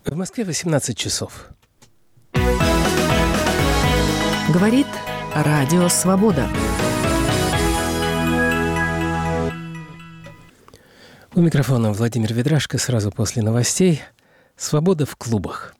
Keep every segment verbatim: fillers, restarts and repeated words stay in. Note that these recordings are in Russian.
В Москве восемнадцать часов. Говорит Радио Свобода. У микрофона Владимир Ведрашко. Сразу после новостей. Свобода в клубах.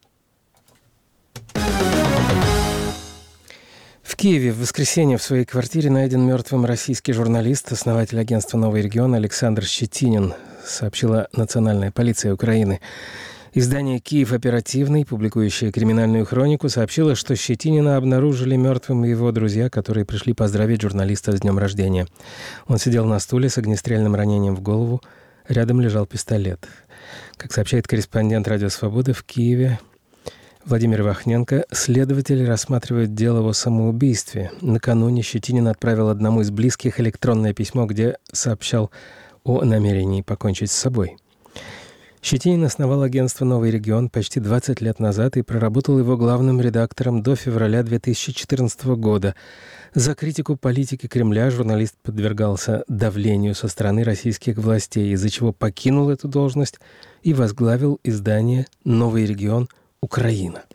В Киеве в воскресенье в своей квартире найден мертвым российский журналист, основатель агентства «Новый регион» Александр Щетинин, сообщила национальная полиция Украины. Издание «Киев оперативный», публикующее криминальную хронику, сообщило, что Щетинина обнаружили мертвым его друзья, которые пришли поздравить журналиста с днем рождения. Он сидел на стуле с огнестрельным ранением в голову. Рядом лежал пистолет. Как сообщает корреспондент «Радио Свобода» в Киеве Владимир Вахненко, следователи рассматривают дело о самоубийстве. Накануне Щетинин отправил одному из близких электронное письмо, где сообщал о намерении покончить с собой. Щетинин основал агентство «Новый регион» почти двадцать лет назад и проработал его главным редактором до февраля две тысячи четырнадцатого года. За критику политики Кремля журналист подвергался давлению со стороны российских властей, из-за чего покинул эту должность и возглавил издание «Новый регион. Украина».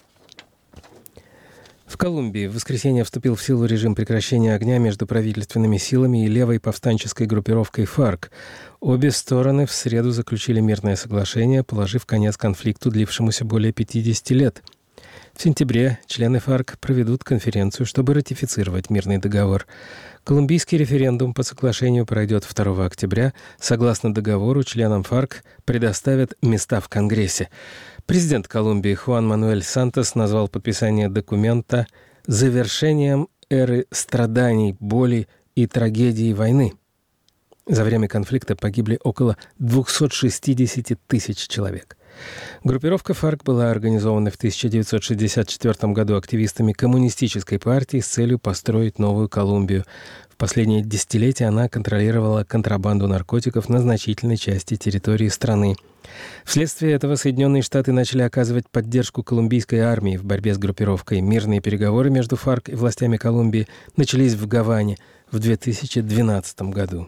В Колумбии в воскресенье вступил в силу режим прекращения огня между правительственными силами и левой повстанческой группировкой ФАРК. Обе стороны в среду заключили мирное соглашение, положив конец конфликту, длившемуся более пятидесяти лет. В сентябре члены ФАРК проведут конференцию, чтобы ратифицировать мирный договор. Колумбийский референдум по соглашению пройдет второго октября. Согласно договору, членам ФАРК предоставят места в Конгрессе. Президент Колумбии Хуан Мануэль Сантос назвал подписание документа завершением эры страданий, боли и трагедии войны. За время конфликта погибли около двести шестьдесят тысяч человек. Группировка ФАРК была организована в тысяча девятьсот шестьдесят четвёртом году активистами Коммунистической партии с целью построить новую Колумбию. В последние десятилетия она контролировала контрабанду наркотиков на значительной части территории страны. Вследствие этого Соединенные Штаты начали оказывать поддержку колумбийской армии в борьбе с группировкой. Мирные переговоры между ФАРК и властями Колумбии начались в Гаване в две тысячи двенадцатом году.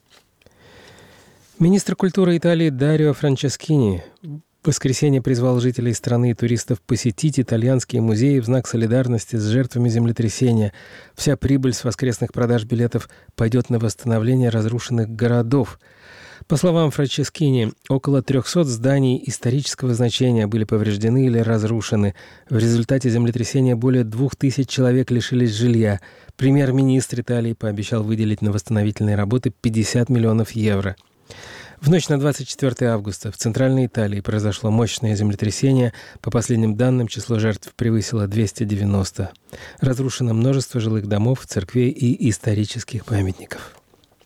Министр культуры Италии Дарио Франческини в воскресенье призвал жителей страны и туристов посетить итальянские музеи в знак солидарности с жертвами землетрясения. Вся прибыль с воскресных продаж билетов пойдет на восстановление разрушенных городов. По словам Франческини, около трехсот зданий исторического значения были повреждены или разрушены. В результате землетрясения более двух тысяч человек лишились жилья. Премьер-министр Италии пообещал выделить на восстановительные работы пятьдесят миллионов евро. В ночь на двадцать четвёртого августа в Центральной Италии произошло мощное землетрясение. По последним данным, число жертв превысило двести девяносто. Разрушено множество жилых домов, церквей и исторических памятников.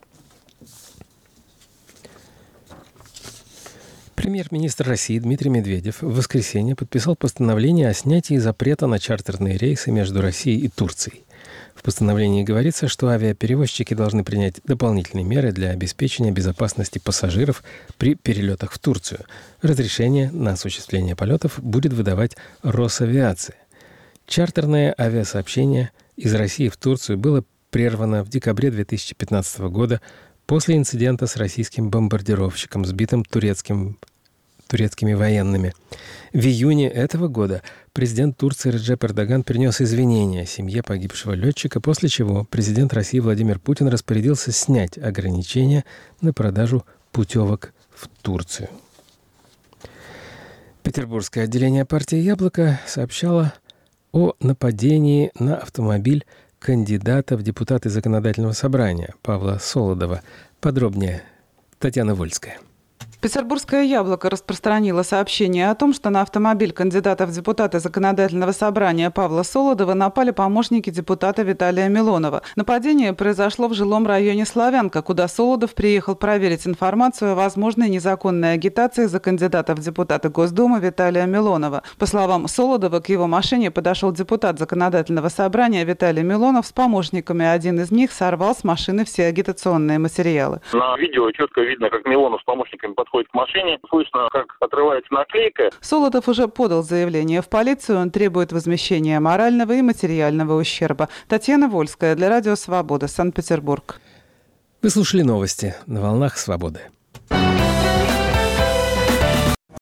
Премьер-министр России Дмитрий Медведев в воскресенье подписал постановление о снятии запрета на чартерные рейсы между Россией и Турцией. В постановлении говорится, что авиаперевозчики должны принять дополнительные меры для обеспечения безопасности пассажиров при перелетах в Турцию. Разрешение на осуществление полетов будет выдавать Росавиация. Чартерное авиасообщение из России в Турцию было прервано в декабре две тысячи пятнадцатого года после инцидента с российским бомбардировщиком, сбитым турецким турецкими военными. В июне этого года президент Турции Реджеп Эрдоган принес извинения семье погибшего летчика, после чего президент России Владимир Путин распорядился снять ограничения на продажу путевок в Турцию. Петербургское отделение партии «Яблоко» сообщало о нападении на автомобиль кандидата в депутаты Законодательного собрания Павла Солодова. Подробнее Татьяна Вольская. Петербургское «Яблоко» распространило сообщение о том, что на автомобиль кандидата в депутаты Законодательного собрания Павла Солодова напали помощники депутата Виталия Милонова. Нападение произошло в жилом районе Славянка, куда Солодов приехал проверить информацию о возможной незаконной агитации за кандидата в депутаты Госдумы Виталия Милонова. По словам Солодова, к его машине подошел депутат Законодательного собрания Виталий Милонов с помощниками. Один из них сорвал с машины все агитационные материалы. На видео четко видно, как Милонов с помощниками подходит к машине. Слышно, как отрывается наклейка. Солодов уже подал заявление в полицию. Он требует возмещения морального и материального ущерба. Татьяна Вольская для Радио Свобода, Санкт-Петербург. Вы слушали новости на волнах Свободы.